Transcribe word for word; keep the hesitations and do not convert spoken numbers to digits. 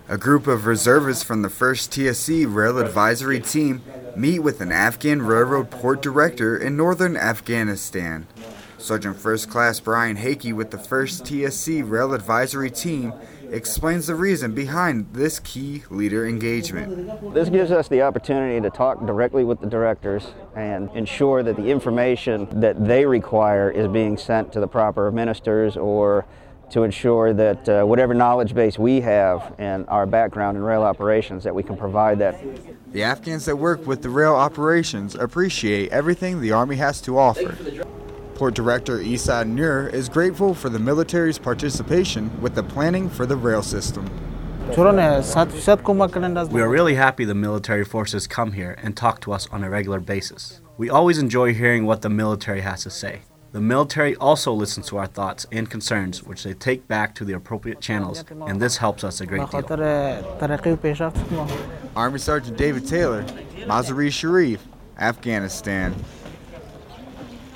A group of reservists from the first T S C Rail Advisory Team meet with an Afghan railroad port director in northern Afghanistan. Sergeant First Class Brian Hakey with the first T S C Rail Advisory Team explains the reason behind this key leader engagement. This gives us the opportunity to talk directly with the directors and ensure that the information that they require is being sent to the proper ministers, or to ensure that uh, whatever knowledge base we have and our background in rail operations, that we can provide that. The Afghans that work with the rail operations appreciate everything the Army has to offer. Port Director Isa Nur is grateful for the military's participation with the planning for the rail system. We are really happy the military forces come here and talk to us on a regular basis. We always enjoy hearing what the military has to say. The military also listens to our thoughts and concerns, which they take back to the appropriate channels, and this helps us a great deal. Army Sergeant David Taylor, Mazar-e Sharif, Afghanistan.